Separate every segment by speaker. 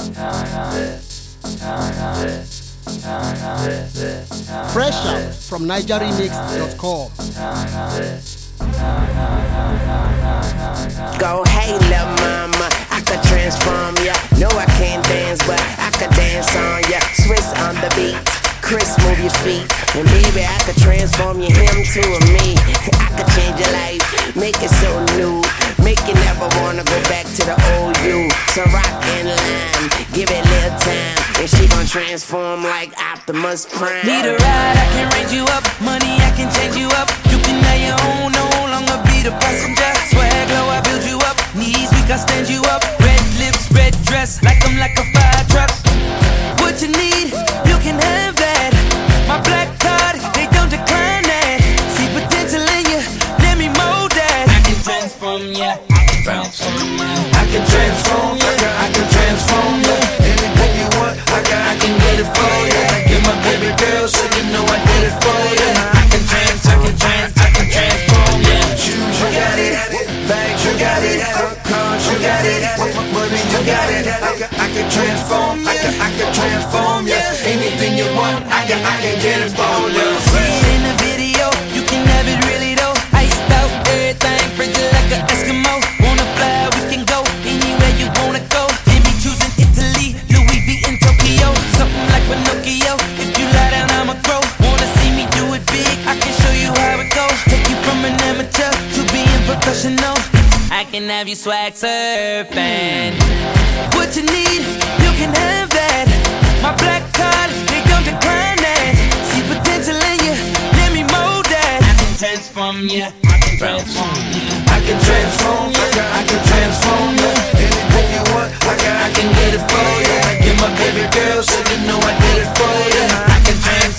Speaker 1: Fresh out from NigerRemix.com.
Speaker 2: Go, hey, lil' mama, I could transform ya. No, I can't dance, but I could dance on ya. Swiss on the beat, Chris, move your feet. And baby, I could transform you, him to a me. I could change your life, make it so new. Make you never wanna go back to the old you. So rock and lime, give it a little time. And she gon' transform like Optimus Prime.
Speaker 3: Need a ride, I can range you up. Money, I can change you up. You can have your own, no longer be the passenger. Swag low, I build you up. Knees weak, I stand you up. Red lips, red dress, like I'm like a fire truck. What you need, you can have that. My black card, they don't decline that. See potential in you, let me mold that. I can transform ya, I can transform ya.
Speaker 4: I can transform ya, I can transform ya. Anything you want, I can get it for ya. Get my baby girl, so you know I did it for ya. I can transform ya. Shoes, you got it. Bags, you got it. Cars, you got it. Money, you got it. I can transform ya, I can transform ya. Anything you want, I can get it for ya.
Speaker 3: See it in the video, you can have it really though. Iced out, everything, frigid like an Eskimo. Wanna fly, we can go anywhere you wanna go. Then be choosing Italy, Louis V in Tokyo. Something like Pinocchio, if you lie down I'ma grow. Wanna see me do it big, I can show you how it goes. Take you from an amateur to being professional. I can have you swag surfing. What you need, you can have that. My black card, they don't decline that. See potential in you, let me mold that. I can transform ya, I can transform ya.
Speaker 4: I can transform ya, I can transform ya. Anything you want, I can get it for ya. Get my baby girl, so you know I did it for ya. I can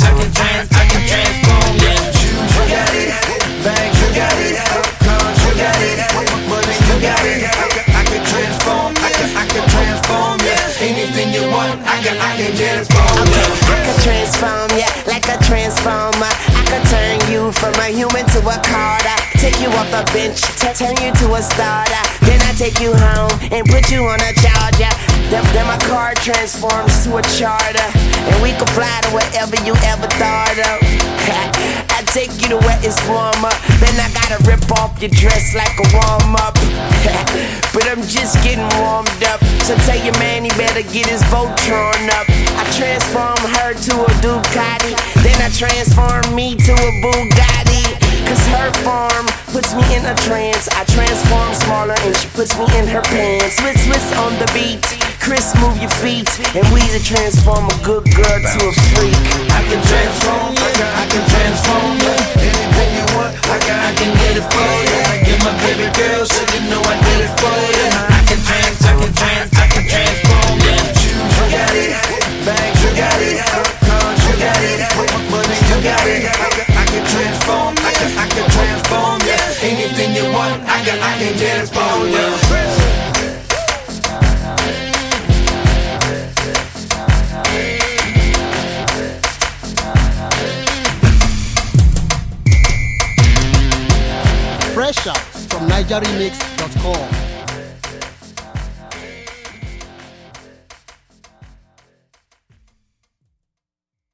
Speaker 4: transform ya. Shoes, you got it. Bags, you got it. Cars, you got it. Money, you got it. I can transform ya. Anything you want, I can get it for ya.
Speaker 2: I can transform ya like a transformer. I can turn you from a human to a Carter. Take you off the bench, turn you to a starter. Then I take you home and put you on a charger. Then my car transforms to a charter, and we can fly to wherever you ever thought of. I take you to where it's warmer. Then I gotta rip off your dress like a warm up. But I'm just getting warmed up. So tell your man he better get his boat drawn up. I transform her to a Ducati. Then I transform me to a Bugatti. Cause her form puts me in a trance. I transform smaller and she puts me in her pants. Swiss on the beat, Chris, move your feet. And we to transform a good girl to a freak.
Speaker 4: I can transform ya, I can transform ya. Anything you want, I can get it for ya. Get my baby girl, so you know I did it for ya. I can transform ya. Shoes, you got it. Bags, you got it. Cars, you got it. Money, you got it. I can transform ya. Anything you want, I can get it for ya.
Speaker 1: Fresh out from NigerRemix.com.